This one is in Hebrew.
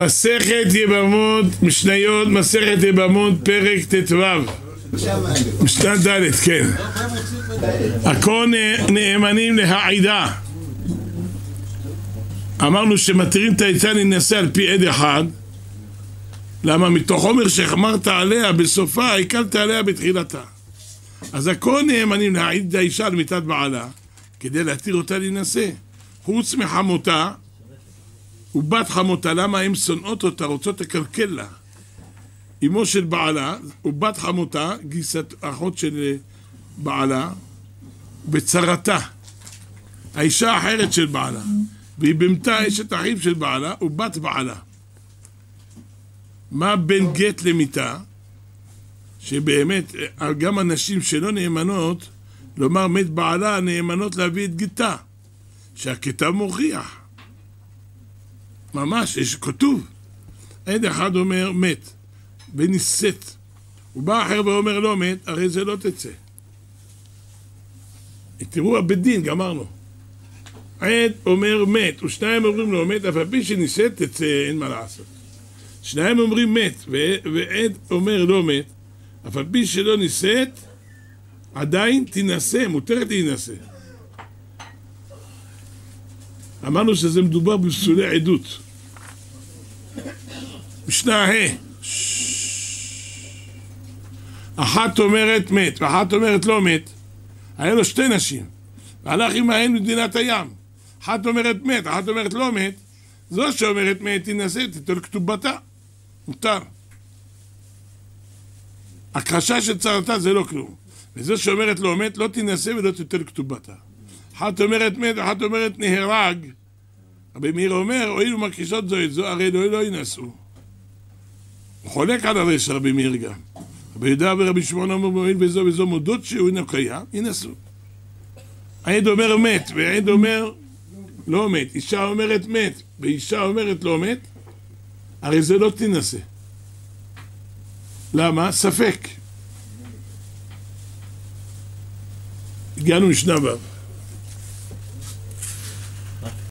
מסכת יבמות, משניות, מסכת יבמות, פרק ט"ו, משנה ד', כן. הכל נאמנים להעידה. אמרנו שמתירים את העצה להינשא על פי עד אחד. למה? מתוך חומר שהחמרת עליה בסופה, הקלת עליה בתחילתה. אז הכל נאמנים להעיד האישה על מיתת בעלה, כדי להתיר אותה להינשא. חוץ מחמותה ובת חמותה, למה הם שונאות אותה, רוצות לקלקל לה? אמו של בעלה ובת חמותה, גיסת אחות של בעלה, בצרתה, האישה האחרת של בעלה, והיא במתה אשת אחיו של בעלה ובת בעלה. מה בין גט למיתה? שבאמת גם הנשים שלא נאמנות, לומר מת בעלה, נאמנות להביא את גתה, שהכתב מוכיח ממש, יש כתוב. עד אחד אומר מת ונישאת, ובא אחר ואומר לא מת, הרי זה לא תצא. תראו הבית דין, גמרנו. עד אומר מת ושניים אומרים לא מת, אף על פי שנישאת תצא, אין מה לעשות. שניים אומרים מת ועד אומר לא מת, אף על פי שלא נישאת עדיין תינשא, מותרת להינשא. אמרנו שזה מדובר בפסולי עדות. משנה אחת אומרת מת ואחת אומרת לא מת. היה לו שתי נשים והלך עמהן במדינת הים. אחת אומרת מת, אחת אומרת לא מת. זו שאומרת מת תינשא, תיטול כתובתה, מותר. הכחשה של צרתה זה לא כלום. וזו שאומרת לא מת לא תינשא ולא תיטול כתובתה. אחת אומרת מת, אחת אומרת נהרג. רבי מאיר אומר, הואיל ומכחישות זו את זו, הרי לא ינסו. הוא חולק על הרשע רבי מאיר גם. רבי יהודה ורבי שמעון אומר, הואיל וזו וזו מודות שהוא אינו קיים, ינסו. העד אומר מת, והעד אומר לא מת. אישה אומרת מת, ואישה אומרת לא מת, הרי זה לא תינשא. למה? ספק. הגענו משנה ו'.